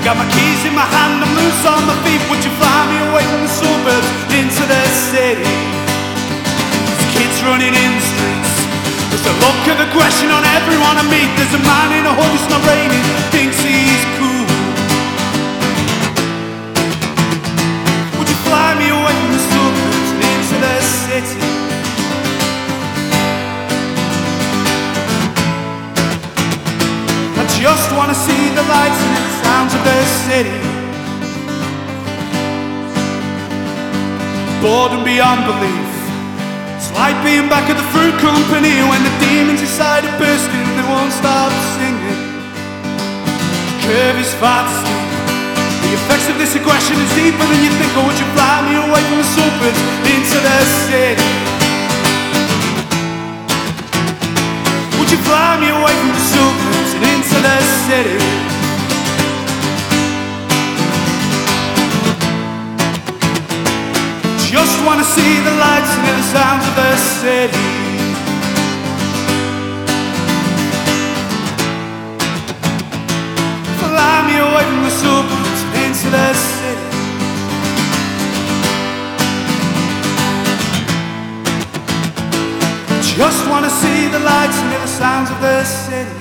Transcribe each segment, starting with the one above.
Got my keys in my hand, I'm loose on my feet. Would you fly me away from the suburbs into the city? There's kids running in the streets, there's a look of aggression on everyone I meet. There's a man in a hoodie, it's not raining, thinks he's cool. Would you fly me away from the suburbs and into the city? I just wanna see the lights and the sounds of the city. Boredom beyond belief. It's like being back at the fruit company when the demons inside are bursting and they won't stop singing. The curve is far too steep. The effects of this aggression is deeper than you think. Or would you fly me away from the suburbs into the city? Would you fly me away from the suburbs and into the city? Just wanna see the lights and hear the sounds of the city. Fly me away from the suburbs and into the city. Just wanna see the lights and hear the sounds of the city.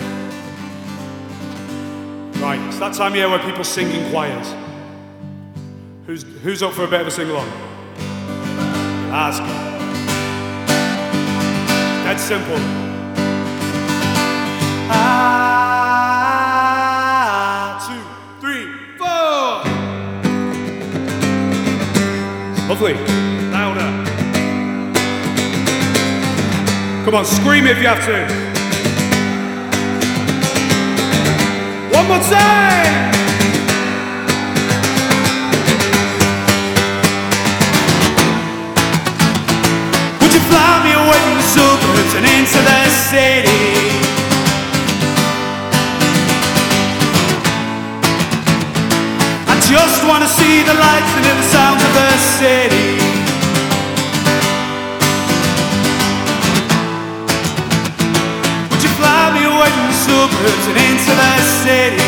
Right, it's that time of year where people sing in choirs. Who's up for a bit of a sing-along? Ask. Dead simple. Ah, 2, 3, 4. Lovely. Louder. Come on, scream if you have to. One more time. Fly me away from the suburbs and into the city. I just wanna see the lights and hear the sounds of the city. Would you fly me away from the suburbs and into the city?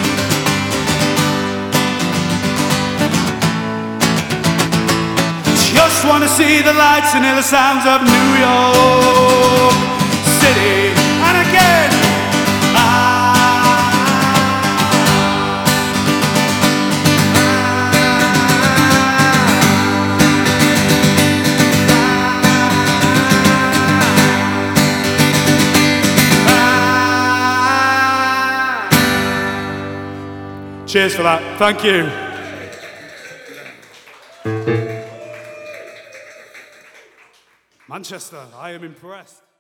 Just wanna see the lights and hear the sounds of New York City. And again, cheers for that. Thank you. Manchester, I am impressed.